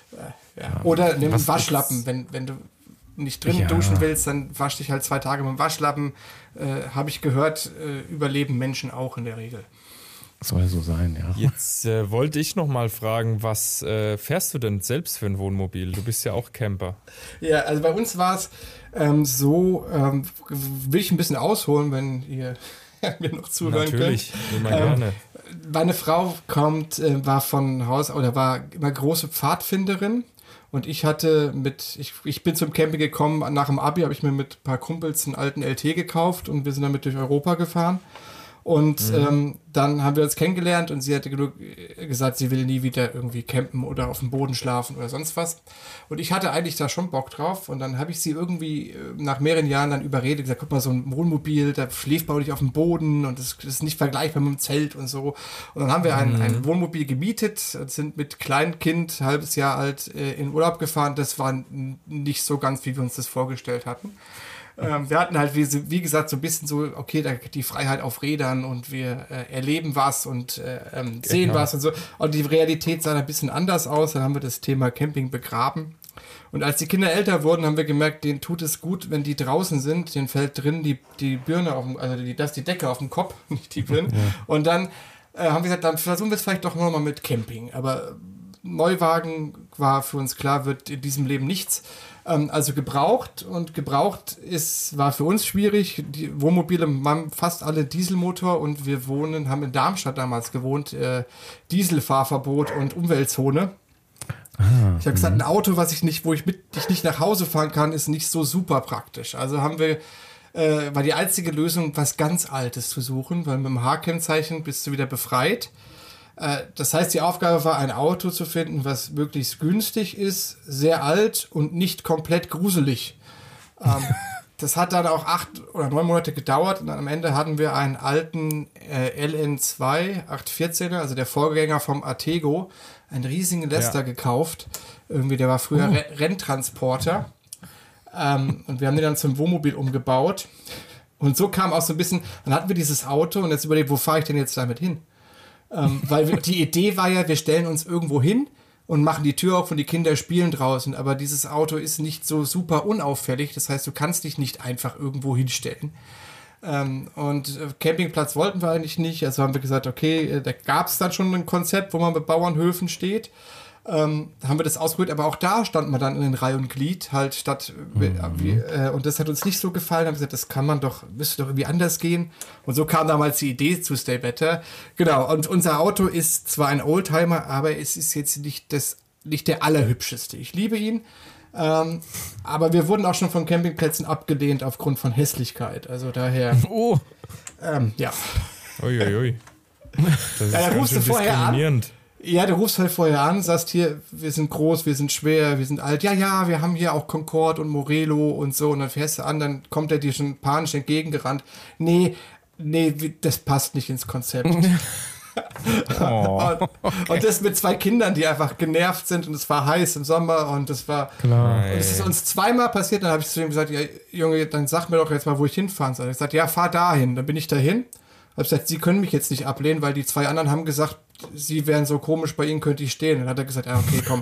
Äh, ja. Oder nimm einen Waschlappen, wenn, wenn du nicht drin ja. duschen willst, dann wasch dich halt zwei Tage mit dem Waschlappen. Äh, Habe ich gehört, äh, überleben Menschen auch in der Regel. Soll so sein, ja. Jetzt äh, wollte ich noch mal fragen, was äh, fährst du denn selbst für ein Wohnmobil? Du bist ja auch Camper. Ja, also bei uns war es ähm, so, ähm, will ich ein bisschen ausholen, wenn ihr mir noch zuhören Natürlich, immer ähm, gerne. Meine Frau kommt, äh, war von Haus oder war immer große Pfadfinderin. Und ich hatte mit, ich, ich bin zum Camping gekommen, nach dem Abi habe ich mir mit ein paar Kumpels einen alten L T gekauft und wir sind damit durch Europa gefahren. Und mhm. ähm, dann haben wir uns kennengelernt und sie hatte genug gesagt, sie will nie wieder irgendwie campen oder auf dem Boden schlafen oder sonst was. Und ich hatte eigentlich da schon Bock drauf und dann habe ich sie irgendwie nach mehreren Jahren dann überredet, gesagt, guck mal, so ein Wohnmobil, da schläft man nicht auf dem Boden und das, das ist nicht vergleichbar mit dem Zelt und so. Und dann haben wir ein, mhm. ein Wohnmobil gemietet, sind mit Kleinkind, halbes Jahr alt, in Urlaub gefahren. Das war nicht so ganz, wie wir uns das vorgestellt hatten. Ähm, wir hatten halt, wie, wie gesagt, so ein bisschen so, okay, da, die Freiheit auf Rädern und wir äh, erleben was und äh, ähm, sehen genau. was und so. Und die Realität sah ein bisschen anders aus. Dann haben wir das Thema Camping begraben. Und als die Kinder älter wurden, haben wir gemerkt, denen tut es gut, wenn die draußen sind. Denen fällt drin die, die Birne, auf dem, also die, das die Decke auf dem Kopf, nicht die Birne. Ja. Und dann äh, haben wir gesagt, dann versuchen wir es vielleicht doch nochmal mit Camping. Aber Neuwagen war für uns klar, wird in diesem Leben nichts. Also gebraucht und gebraucht ist, war für uns schwierig. Die Wohnmobile haben fast alle Dieselmotor und wir wohnen, haben in Darmstadt damals gewohnt, äh, Dieselfahrverbot und Umweltzone. Ah, ich habe gesagt, ein Auto, was ich nicht, wo ich mit ich nicht nach Hause fahren kann, ist nicht so super praktisch. Also haben wir, äh, war die einzige Lösung, was ganz Altes zu suchen, weil mit dem H-Kennzeichen bist du wieder befreit. Das heißt, die Aufgabe war, ein Auto zu finden, was möglichst günstig ist, sehr alt und nicht komplett gruselig. ähm, das hat dann auch acht oder neun Monate gedauert und dann am Ende hatten wir einen alten äh, L N zwei achthundertvierzehner, also der Vorgänger vom Artego, einen riesigen Lester ja. gekauft. Irgendwie, der war früher oh. Re- Renntransporter. Ähm, und wir haben den dann zum Wohnmobil umgebaut. Und so kam auch so ein bisschen, dann hatten wir dieses Auto und jetzt überlegt, wo fahre ich denn jetzt damit hin? Ähm, weil wir, die Idee war ja, wir stellen uns irgendwo hin und machen die Tür auf und die Kinder spielen draußen. Aber dieses Auto ist nicht so super unauffällig. Das heißt, du kannst dich nicht einfach irgendwo hinstellen. Ähm, und Campingplatz wollten wir eigentlich nicht. Also haben wir gesagt, okay, da gab es dann schon ein Konzept, wo man bei Bauernhöfen steht. Ähm, haben wir das ausprobiert, aber auch da stand man dann in Reihe und Glied, halt statt, mhm. wie, äh, und das hat uns nicht so gefallen, haben gesagt, das kann man doch, müsste doch irgendwie anders gehen. Und so kam damals die Idee zu Stay Better. Genau, und unser Auto ist zwar ein Oldtimer, aber es ist jetzt nicht das, nicht der allerhübscheste. Ich liebe ihn, ähm, aber wir wurden auch schon von Campingplätzen abgelehnt aufgrund von Hässlichkeit. Also daher, Oh, ähm, ja. Uiuiui. Ui. Das ist Ja, da ganz rufst du schön vorher an. diskriminierend. Ja, du rufst halt vorher an, sagst hier, wir sind groß, wir sind schwer, wir sind alt. Ja, ja, wir haben hier auch Concorde und Morelo und so. Und dann fährst du an, dann kommt er dir schon panisch entgegengerannt. Nee, nee, wie- das passt nicht ins Konzept. Oh. und, und das mit zwei Kindern, die einfach genervt sind und es war heiß im Sommer und das war... klar. Und es ist uns zweimal passiert, dann habe ich zu ihm gesagt, ja, Junge, dann sag mir doch jetzt mal, wo ich hinfahren soll. Er hat gesagt, ja, fahr dahin. Dann bin ich dahin. Habe gesagt, Sie können mich jetzt nicht ablehnen, weil die zwei anderen haben gesagt, Sie wären so komisch, bei Ihnen könnte ich stehen. Dann hat er gesagt, ja, okay, komm.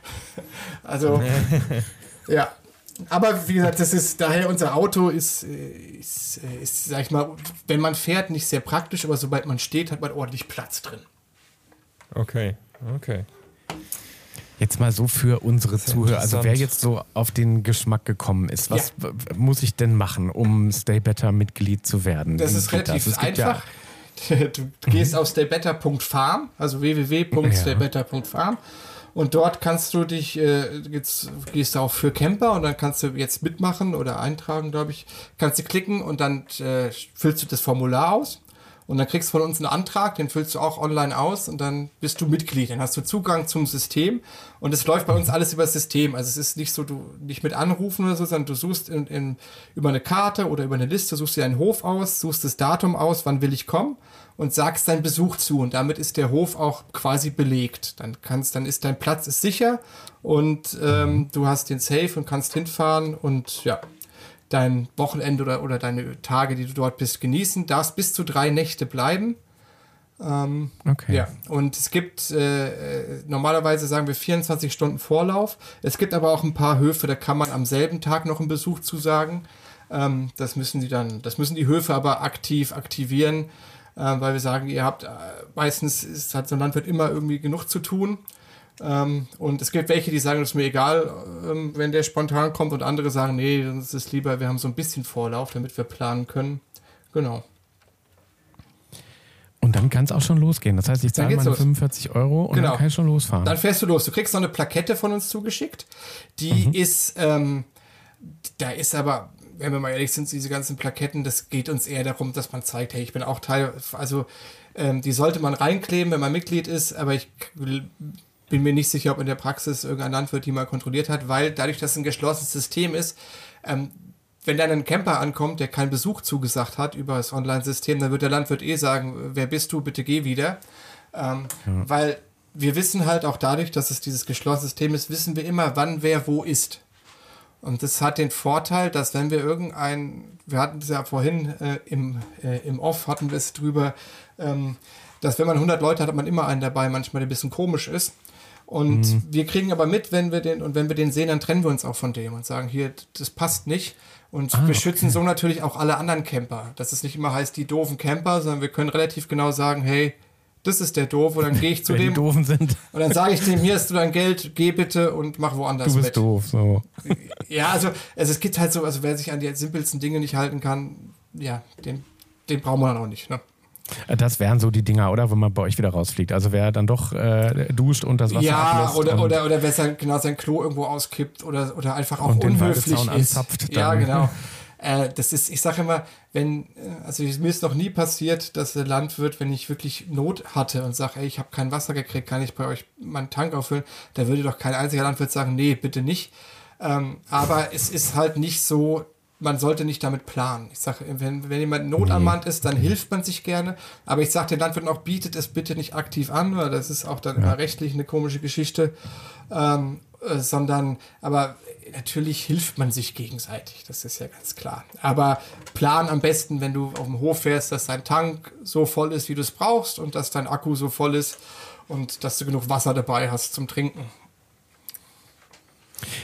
Also, ja. Aber wie gesagt, das ist, daher unser Auto ist, ist, ist, sag ich mal, wenn man fährt, nicht sehr praktisch, aber sobald man steht, hat man ordentlich Platz drin. Okay, okay. Jetzt mal so für unsere ist ja Zuhörer, also wer interessant. jetzt so auf den Geschmack gekommen ist, was w- muss ich denn machen, um Stay Better Mitglied zu werden? Das Wie ist geht relativ Es gibt einfach. Du gehst auf staybetter punkt farm, also w w w punkt staybetter punkt farm und dort kannst du dich, äh, jetzt gehst du auch für Camper und dann kannst du jetzt mitmachen oder eintragen, glaube ich, kannst du klicken und dann äh, füllst du das Formular aus und dann kriegst du von uns einen Antrag, den füllst du auch online aus und dann bist du Mitglied, dann hast du Zugang zum System und es läuft bei uns alles über das System, also es ist nicht so, du nicht mit anrufen oder so, sondern du suchst in, in, über eine Karte oder über eine Liste, suchst dir einen Hof aus, suchst das Datum aus, wann will ich kommen und sagst deinen Besuch zu und damit ist der Hof auch quasi belegt. Dann kannst, dann ist dein Platz ist sicher und ähm, du hast den Safe und kannst hinfahren und ja, dein Wochenende oder, oder deine Tage, die du dort bist, genießen. Darfst bis zu drei Nächte bleiben. Ähm, Okay. Ja, und es gibt, äh, normalerweise sagen wir vierundzwanzig Stunden Vorlauf. Es gibt aber auch ein paar Höfe, da kann man am selben Tag noch einen Besuch zusagen. Ähm, das müssen die dann, das müssen die Höfe aber aktiv aktivieren, äh, weil wir sagen, ihr habt, äh, meistens ist, hat so ein Landwirt immer irgendwie genug zu tun. Ähm, und es gibt welche, die sagen, das ist mir egal, ähm, wenn der spontan kommt und andere sagen, nee, uns ist lieber, wir haben so ein bisschen Vorlauf, damit wir planen können. Genau. Und dann kann es auch schon losgehen. Das heißt, ich Dann zahle geht's meine los. fünfundvierzig Euro und Genau. dann kann ich schon losfahren. Dann fährst du los. Du kriegst noch eine Plakette von uns zugeschickt. Die Mhm. ist, ähm, da ist aber, wenn wir mal ehrlich sind, diese ganzen Plaketten, das geht uns eher darum, dass man zeigt, hey, ich bin auch Teil, also ähm, die sollte man reinkleben, wenn man Mitglied ist, aber ich bin mir nicht sicher, ob in der Praxis irgendein Landwirt die mal kontrolliert hat, weil dadurch, dass es ein geschlossenes System ist, ähm, wenn dann ein Camper ankommt, der keinen Besuch zugesagt hat über das Online-System, dann wird der Landwirt eh sagen, wer bist du, bitte geh wieder. Ähm, Ja. Weil wir wissen halt auch dadurch, dass es dieses geschlossene System ist, wissen wir immer, wann wer wo ist. Und das hat den Vorteil, dass wenn wir irgendein, wir hatten es ja vorhin äh, im, äh, im Off, hatten wir es drüber, ähm, dass wenn man hundert Leute hat, hat man immer einen dabei, manchmal der ein bisschen komisch ist. Und Mhm. wir kriegen aber mit, wenn wir den, und wenn wir den sehen, dann trennen wir uns auch von dem und sagen, hier, das passt nicht. Und Ah, wir schützen so natürlich auch alle anderen Camper. Dass es nicht immer heißt, die doofen Camper, sondern wir können relativ genau sagen, hey, das ist der doof, und dann gehe ich zu Wer die dem Doofen sind. und dann sage ich dem, hier hast du dein Geld, geh bitte und mach woanders Du bist mit. doof. So. Ja, also, also es gibt halt so, also wer sich an die simpelsten Dinge nicht halten kann, ja, den, den brauchen wir dann auch nicht, ne? Das wären so die Dinger, oder? Wenn man bei euch wieder rausfliegt. Also wer dann doch äh, duscht und das Wasser Ja, ablässt. oder, und oder, oder wer sein, genau sein Klo irgendwo auskippt oder, oder einfach auch Und den unhöflich Weidezaun ist. anzapft, Ja, dann- genau. Äh, das ist, ich sage immer, wenn, äh, also mir ist noch nie passiert, dass der Landwirt, wenn ich wirklich Not hatte und sage, ey, ich habe kein Wasser gekriegt, kann ich bei euch meinen Tank auffüllen, da würde doch kein einziger Landwirt sagen, nee, bitte nicht. Ähm, aber es ist halt nicht so, man sollte nicht damit planen. Ich sage, wenn, wenn jemand Not am Mann ist, dann hilft man sich gerne. Aber ich sage den Landwirten auch, bietet es bitte nicht aktiv an, weil das ist auch dann immer rechtlich eine komische Geschichte. Ähm, äh, sondern, aber natürlich hilft man sich gegenseitig. Das ist ja ganz klar. Aber plan am besten, wenn du auf dem Hof fährst, dass dein Tank so voll ist, wie du es brauchst, und dass dein Akku so voll ist und dass du genug Wasser dabei hast zum Trinken.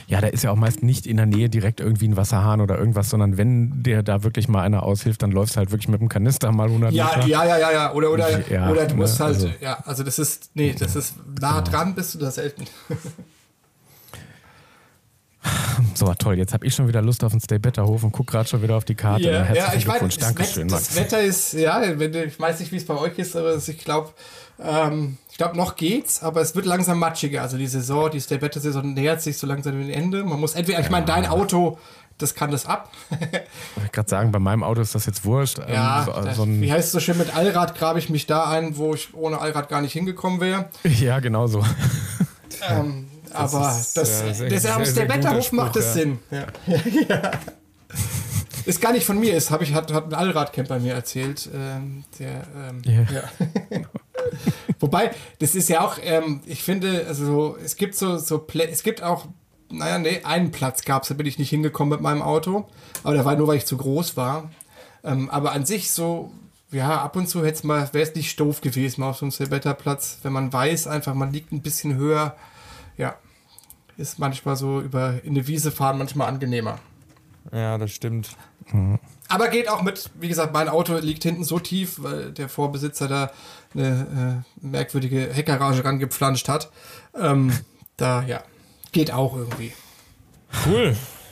Ja, da ist ja auch meist nicht in der Nähe direkt irgendwie ein Wasserhahn oder irgendwas, sondern wenn dir da wirklich mal einer aushilft, dann läufst du halt wirklich mit dem Kanister mal hundert ja, Meter. Ja, ja, ja, ja. Oder, oder, ja, oder du musst ne, halt, also, ja, also das ist, nee, das ist nah dran, bist du da selten. So, toll, jetzt habe ich schon wieder Lust auf den Stay Better Hof und guck gerade schon wieder auf die Karte. Ja, Herzlichen ja, ich meine, Glückwunsch, Dankeschön, das, das Wetter ist, ja, ich weiß nicht, wie es bei euch ist, aber ich glaube, ähm, ich glaube, noch geht's, aber es wird langsam matschiger. Also die Saison, die Stay Better Saison nähert sich so langsam dem Ende. Man muss entweder, ja. ich meine, dein Auto, das kann das ab. Ich wollte gerade sagen, bei meinem Auto ist das jetzt wurscht. Ja, ähm, so, das, so ein, wie heißt es so schön, mit Allrad grabe ich mich da ein, wo ich ohne Allrad gar nicht hingekommen wäre. Ja, genau so. Ähm, Das aber ist, das, äh, sehr, das sehr, am sehr Stay guter Better Hof Spruch, macht das ja. Sinn. Ja. Ja. Ist gar nicht von mir, ist, hab ich, hat, hat ein Allradcamper mir erzählt. Ähm, der, ähm, Yeah. ja. Wobei, das ist ja auch, ähm, ich finde, also es gibt so, so Plä- es gibt auch, naja, nee, einen Platz gab es, da bin ich nicht hingekommen mit meinem Auto, aber der war nur, weil ich zu groß war. Ähm, aber an sich so, ja, ab und zu hätte es mal, wäre es nicht doof gewesen, mal auf so einem Stay Better Platz, wenn man weiß, einfach, man liegt ein bisschen höher, ja, ist manchmal so über in eine Wiese fahren manchmal angenehmer. Ja, das stimmt. Aber geht auch mit, wie gesagt, mein Auto liegt hinten so tief, weil der Vorbesitzer da eine äh, merkwürdige Heckgarage rangepflanscht hat. Ähm, da, ja, geht auch irgendwie. Cool.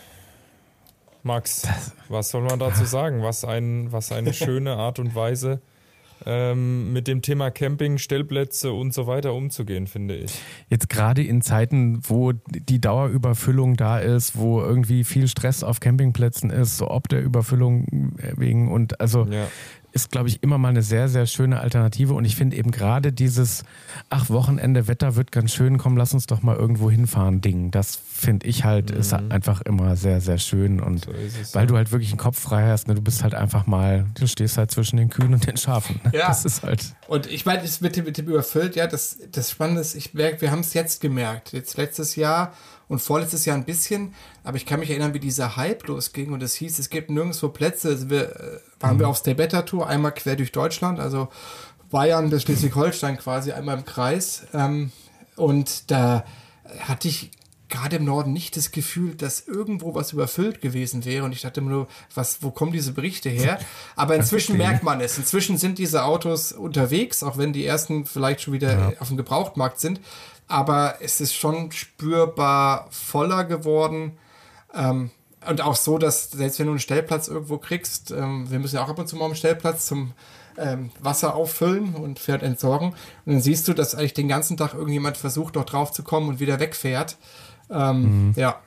Max, was soll man dazu sagen? Was, ein, was eine schöne Art und Weise, ähm, mit dem Thema Camping, Stellplätze und so weiter umzugehen, finde ich. Jetzt gerade in Zeiten, wo die Dauerüberfüllung da ist, wo irgendwie viel Stress auf Campingplätzen ist, so ob der Überfüllung wegen und also Ja. ist, glaube ich, immer mal eine sehr, sehr schöne Alternative und ich finde eben gerade dieses, ach, Wochenende, Wetter wird ganz schön, komm, lass uns doch mal irgendwo hinfahren Ding, das finde ich halt, Mhm. ist einfach immer sehr, sehr schön und So ist es, weil ja. du halt wirklich einen Kopf frei hast, ne, du bist halt einfach mal, du stehst halt zwischen den Kühen und den Schafen. Ne? Ja. Das ist halt... Und ich meine, das mit dem, mit dem überfüllt, ja, das, das Spannende ist, ich merke, wir haben es jetzt gemerkt. Jetzt letztes Jahr und vorletztes Jahr ein bisschen, aber ich kann mich erinnern, wie dieser Hype losging und es hieß, es gibt nirgendwo Plätze. Also wir äh, waren Mhm. wir auf Stay Better Tour, einmal quer durch Deutschland, also Bayern bis Schleswig-Holstein quasi, einmal im Kreis. Ähm, und da hatte ich gerade im Norden nicht das Gefühl, dass irgendwo was überfüllt gewesen wäre. Und ich dachte immer nur, was, wo kommen diese Berichte her? Aber inzwischen merkt man es. Inzwischen sind diese Autos unterwegs, auch wenn die ersten vielleicht schon wieder Ja. auf dem Gebrauchtmarkt sind. Aber es ist schon spürbar voller geworden. Ähm, und auch so, dass selbst wenn du einen Stellplatz irgendwo kriegst, ähm, wir müssen ja auch ab und zu mal am Stellplatz zum ähm, Wasser auffüllen und Pferd entsorgen. Und dann siehst du, dass eigentlich den ganzen Tag irgendjemand versucht, noch drauf zu kommen und wieder wegfährt. Ähm, mhm. Ja.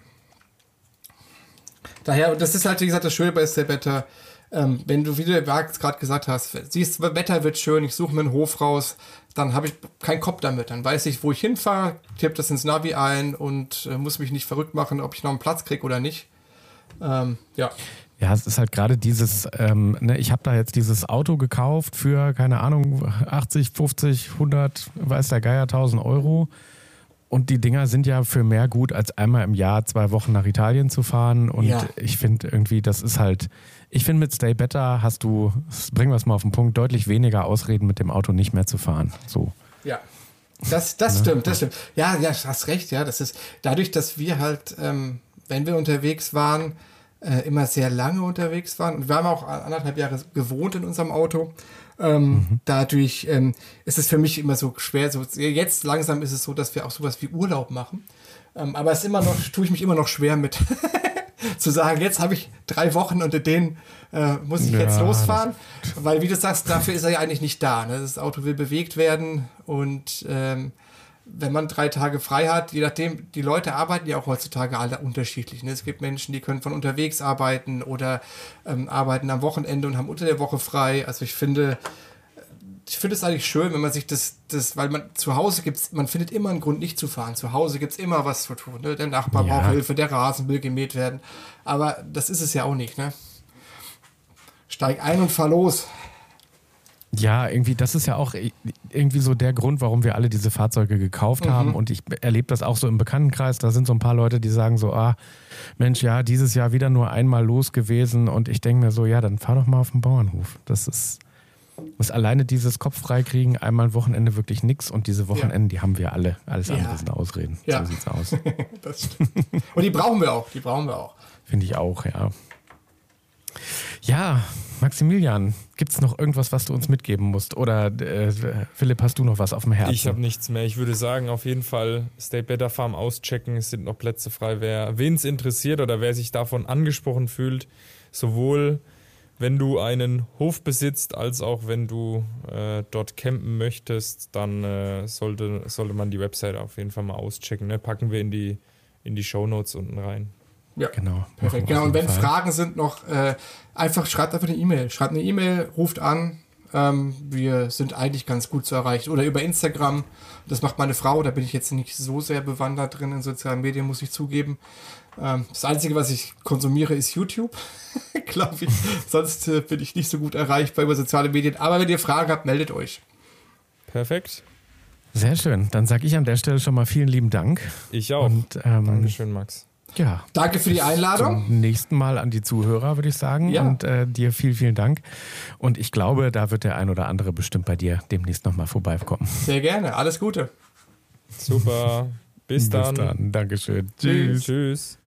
Daher, und das ist halt, wie gesagt, das Schöne bei Stay Better, ähm, wenn du, wie du gerade gesagt hast, siehst, Wetter wird schön, ich suche mir einen Hof raus, dann habe ich keinen Kopf damit. Dann weiß ich, wo ich hinfahre, tippe das ins Navi ein und äh, muss mich nicht verrückt machen, ob ich noch einen Platz kriege oder nicht. Ähm, ja. Ja, es ist halt gerade dieses, ähm, ne, ich habe da jetzt dieses Auto gekauft für, keine Ahnung, achtzig, fünfzig, hundert, weiß der Geier, tausend Euro. Und die Dinger sind ja für mehr gut, als einmal im Jahr zwei Wochen nach Italien zu fahren. Und Ja. ich finde irgendwie, das ist halt, ich finde mit Stay Better hast du, bringen wir es mal auf den Punkt, deutlich weniger Ausreden mit dem Auto nicht mehr zu fahren. So. Ja. Das, das stimmt, das stimmt. Ja, ja, hast recht, ja. Das ist dadurch, dass wir halt, ähm, wenn wir unterwegs waren, äh, immer sehr lange unterwegs waren. Und wir haben auch anderthalb Jahre gewohnt in unserem Auto. Ähm, mhm. Dadurch ähm, ist es für mich immer so schwer. So, jetzt langsam ist es so, dass wir auch sowas wie Urlaub machen. Ähm, aber es ist immer noch, tue ich mich immer noch schwer mit zu sagen, jetzt habe ich drei Wochen unter denen äh, muss ich ja, jetzt losfahren. Weil, wie du sagst, dafür ist er ja eigentlich nicht da. Ne? Das Auto will bewegt werden und ähm, wenn man drei Tage frei hat, je nachdem, die Leute arbeiten ja auch heutzutage alle unterschiedlich. Ne? Es gibt Menschen, die können von unterwegs arbeiten oder ähm, arbeiten am Wochenende und haben unter der Woche frei. Also ich finde, ich finde es eigentlich schön, wenn man sich das, das, weil man zu Hause gibt's, man findet immer einen Grund nicht zu fahren. Zu Hause gibt es immer was zu tun. Ne? Der Nachbar ja. braucht Hilfe, der Rasen will gemäht werden. Aber das ist es ja auch nicht. Ne? Steig ein und fahr los. Ja, irgendwie, das ist ja auch irgendwie so der Grund, warum wir alle diese Fahrzeuge gekauft mhm. haben. Und ich erlebe das auch so im Bekanntenkreis. Da sind so ein paar Leute, die sagen so, ah, Mensch, ja, dieses Jahr wieder nur einmal los gewesen. Und ich denke mir so, ja, dann fahr doch mal auf den Bauernhof. Das ist, Muss alleine dieses Kopf freikriegen, einmal ein Wochenende wirklich nix und diese Wochenenden, ja. die haben wir alle. Alles andere ja. sind Ausreden. Ja. So sieht's aus. Das stimmt. Und die brauchen wir auch, die brauchen wir auch. Finde ich auch, ja. Ja, Maximilian, gibt es noch irgendwas, was du uns mitgeben musst? Oder äh, Philipp, hast du noch was auf dem Herzen? Ich habe nichts mehr. Ich würde sagen, auf jeden Fall Stay Better Farm auschecken. Es sind noch Plätze frei. Wer wen es interessiert oder wer sich davon angesprochen fühlt, sowohl wenn du einen Hof besitzt, als auch wenn du äh, dort campen möchtest, dann äh, sollte, sollte man die Website auf jeden Fall mal auschecken. Ne? Packen wir in die, in die Shownotes unten rein. Ja, genau. Perfekt. Genau. Und wenn Fall. Fragen sind noch, äh, einfach schreibt einfach eine E-Mail. Schreibt eine E-Mail, ruft an. Ähm, wir sind eigentlich ganz gut zu erreichen. Oder über Instagram. Das macht meine Frau. Da bin ich jetzt nicht so sehr bewandert drin in sozialen Medien, muss ich zugeben. Ähm, das Einzige, was ich konsumiere, ist YouTube. Glaube ich. Sonst äh, bin ich nicht so gut erreichbar über soziale Medien. Aber wenn ihr Fragen habt, meldet euch. Perfekt. Sehr schön. Dann sage ich an der Stelle schon mal vielen lieben Dank. Ich auch. Und, ähm, Dankeschön, Max. Ja. Danke für die Einladung. Zum nächsten Mal an die Zuhörer, würde ich sagen. Ja. Und äh, dir vielen, vielen Dank. Und ich glaube, da wird der ein oder andere bestimmt bei dir demnächst nochmal vorbeikommen. Sehr gerne. Alles Gute. Super. Bis dann. Bis dann. Dankeschön. Tschüss. Tschüss.